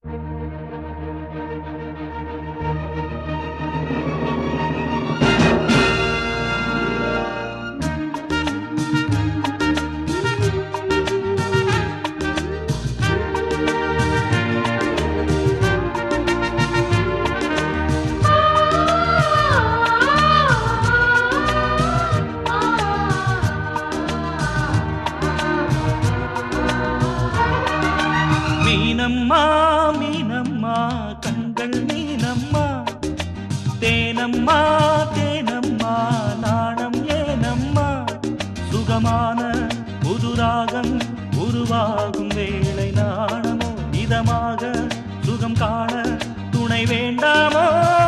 மீனம்மா மீனம்மா கண்கள் மீனம்மா தேனம்மா தேனம்மா நாணம் ஏனம்மா சுகமான புதுராகம் உருவாகும் வேளை நாணமோ இதமாக சுகம் காண துணை வேண்டாமோ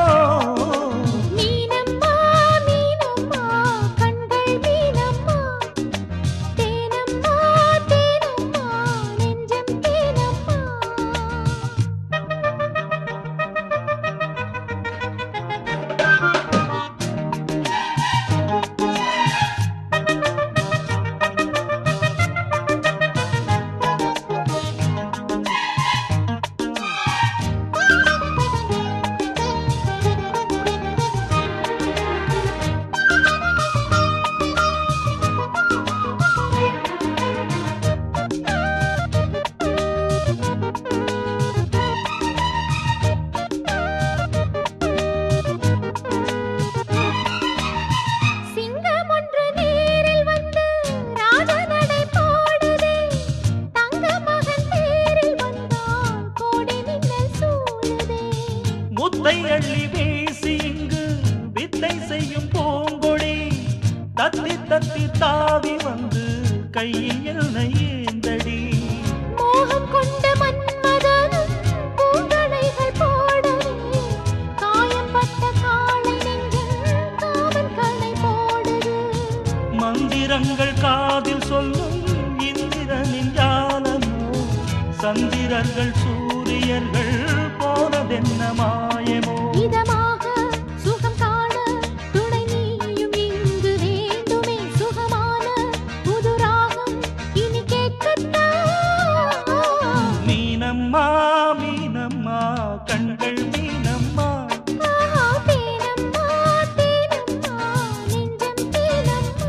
முத்தை அள்ளி வீசி இங்கு வித்தை செய்யும் பூங்கொடி தத்தி தத்தி தாவி வந்து கையில் என்னை ஏந்தடி மோகம் கொண்ட மன்மதனும் பூங்களைகள் போடவே காயம்பட்ட காளை நெஞ்சில் காமன் கடை போடுது மந்திரங்கள் காதில் சொல்லும் இந்திரனின் ஜாலமோ சந்திரர்கள் சூரியர்கள் போனதென்ன மாயமோ இதமாக சுகம் காண துணை நீயும் இங்கு வேண்டுமே சுகமான புதுராகம் இனி கேட்கத்தான் மீனம்மா மீனம்மா கண்கள் மீனம்மா தேனம்மா தேனம்மா நெஞ்சம் தேனம்மா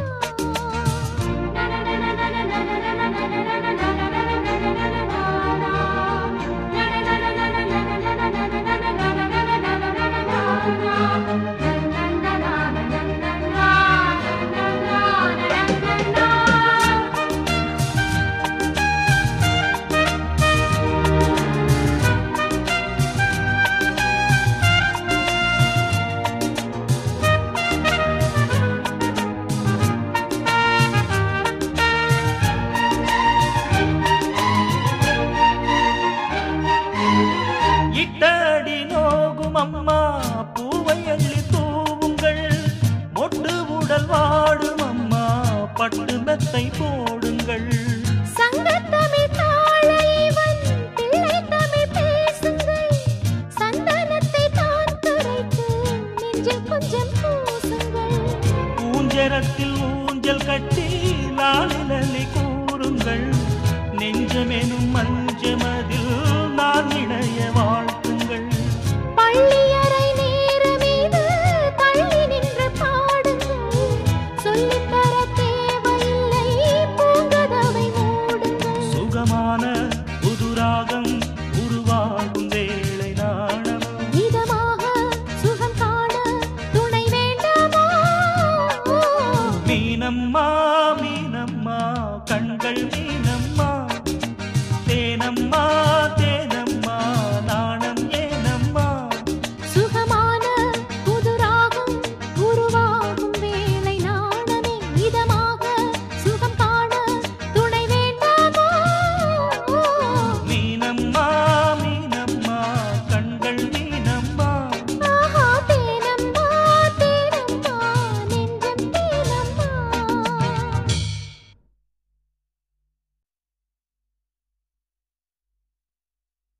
இட்டடி நோகும் அம்மா பூவை அள்ளி தூவுங்கள் மொட்டு உடல் வாடும் அம்மா பட்டு மெத்தை போடுங்கள் சங்கத்தமிழ் தாளைவன் பிள்ளை தமிழ் பேசுங்கள் சந்தனத்தை தான் கரைத்து நெஞ்சில் கொஞ்சம் பூசுங்கள் ஊஞ்சரத்தில் ஊஞ்சல் கட்டி லாலிலி கூறுங்கள் நெஞ்சமெனும் மஞ்சமதில் நான் இணைய வாழ்த்துங்கள் பள்ளியறை நேர மீது தள்ளி நின்று பாடுங்கள் சொல்லித்தர தேவையில்லை பூங்கதவை மூடுங்கள் சுகமான புதுராகம் உருவாகும் வேளை நாணம் இதமாக சுகம் காண துணை வேண்டாமா மீனம்மா மீனம்மா கண்கள் மீ